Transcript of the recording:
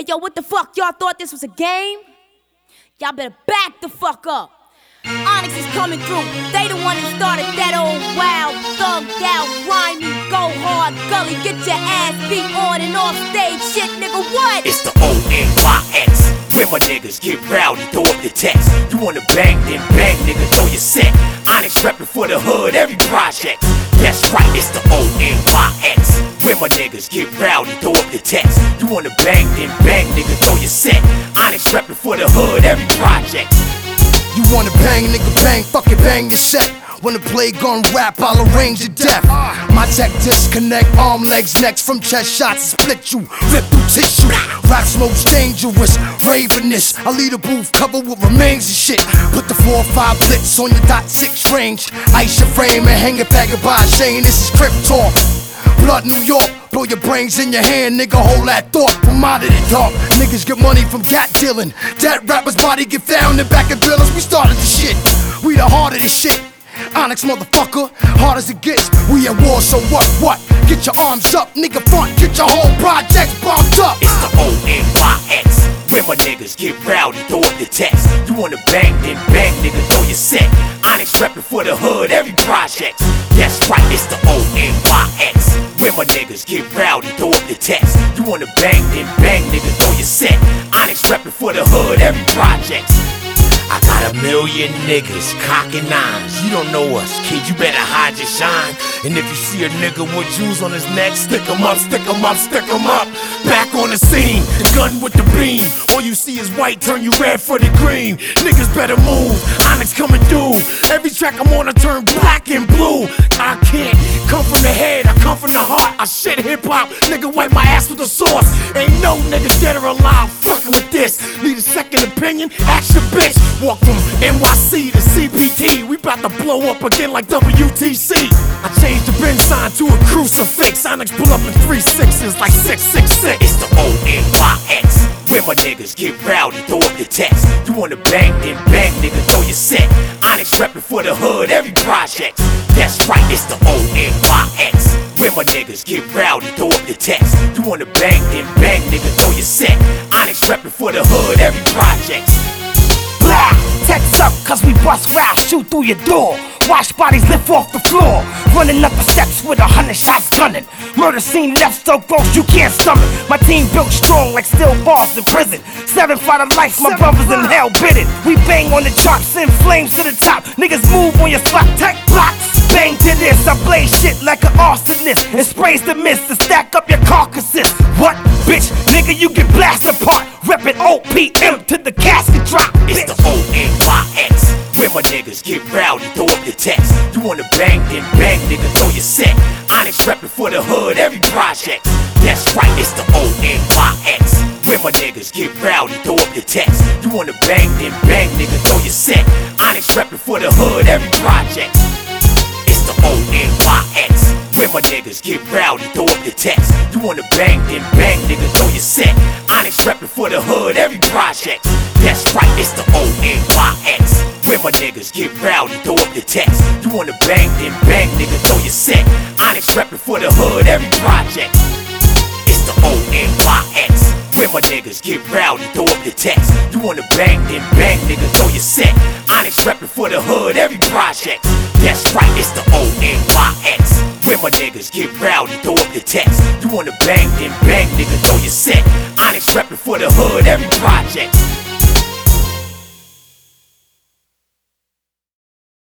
yo, what the fuck? Y'all thought this was a game? Y'all better back the fuck up. Onyx is coming through. They the one that started that old wild, thugged out, grimy, go hard, gully, get your ass beat on and off stage shit, nigga, what? It's the ONYX. Where my niggas get rowdy, throw up the text. You wanna bang, then bang, nigga, throw your set. Onyx reppin' for the hood, every project. That's right, it's the ONYX. Where my niggas get rowdy, throw up the text. You wanna bang, then bang, nigga, throw your set. Onyx reppin' for the hood, every project. You wanna bang, nigga, bang, fucking bang your set. Wanna play gun rap, I'll arrange your death. My tech disconnect, arm, legs, necks from chest shots, split you, rip through tissue. Rap's most dangerous, ravenous. I lead a booth covered with remains and shit. Put the 4-5 blitz on your .6 range. Ice your frame and hang it back by a chain. This is Crip Talk. Blood, New York, blow your brains in your hand, nigga, hold that thought from out of the dark. Niggas get money from gat dealing. Dead rappers' body get found in back of drillers. We started the shit, we the heart of the shit. Onyx, motherfucker, hard as it gets. We at war, so what? Get your arms up, nigga, front, get your whole project bombed up. It's the ONYX. Where my niggas get rowdy, throw up the text. You wanna bang, then bang, nigga, throw your set. Onyx reppin' for the hood, every project. That's right, it's the ONYX. Where my niggas get rowdy, throw up the text. You wanna bang, then bang, nigga, throw your set. Onyx reppin' for the hood, every project. I got a million niggas cocking nines. You don't know us, kid, you better hide your shine. And if you see a nigga with jewels on his neck, stick 'em up, stick 'em up, stick 'em up. Back on the scene, the gun with the beam. All you see is white, turn you red for the green. Niggas better move, Onyx coming through. Every track I'm on, I turn black and blue. I can't come from the head, I come from the heart. I shit hip-hop, nigga wipe my ass with a sauce. Ain't no nigga dead or alive fucking with this. Need a second opinion? Ask your bitch. Walk from NYC to CPT. We bout to blow up again like WTC. I changed the bin sign to a crucifix. Onyx pull up in 3 6s like 666. It's the ONYX. Where my niggas get rowdy, throw up the text. You wanna bang, then bang, nigga, throw your set. Onyx reppin' for the hood, every project. That's right, it's the ONYX. Where my niggas get rowdy, throw up the text. You wanna bang, then bang, nigga, throw your set. Onyx reppin' for the hood, every project. Blah! Text up, cause we bust wild, shoot through your door. Watch bodies lift off the floor. Running up the steps with 100 shots gunning. Murder scene left so gross you can't stomach. My team built strong like steel bars in prison. 7 for the life, my brothers in hell bidding. We bang on the charts, send flames to the top. Niggas move on your spot, tech blocks. Bang to this, I blaze shit like an arsonist. And sprays the mist to stack up your carcasses. What? Bitch, nigga, you get blasted apart. Reppin' OPM to the casket drop. It's the ONYX. Where my niggas get rowdy, throw up the text. You wanna bang, then bang, nigga, throw your set. Onyx reppin' for the hood, every project. That's right, it's the ONYX. Where my niggas get rowdy, throw up the text. You wanna bang, then bang, nigga, throw your set. Onyx reppin' for the hood, every project. It's the ONYX. Where my niggas get rowdy, throw up the text. You wanna bang, then bang, nigga, throw your set. Onyx reppin' for the hood, every project. That's right, it's the ONYX. Where my niggas get rowdy, throw up the text. You wanna bang, then bang, nigga, throw your set. Onyx reppin' for the hood, every project. It's the ONYX. Where my niggas get rowdy, throw up the text. You wanna bang, then bang, nigga, throw your set. Onyx reppin' for the hood, every project. That's right, it's the ONYX. Where my niggas get rowdy, throw up the text. You wanna bang, then bang, nigga, throw your set. Onyx reppin' for the hood, every project.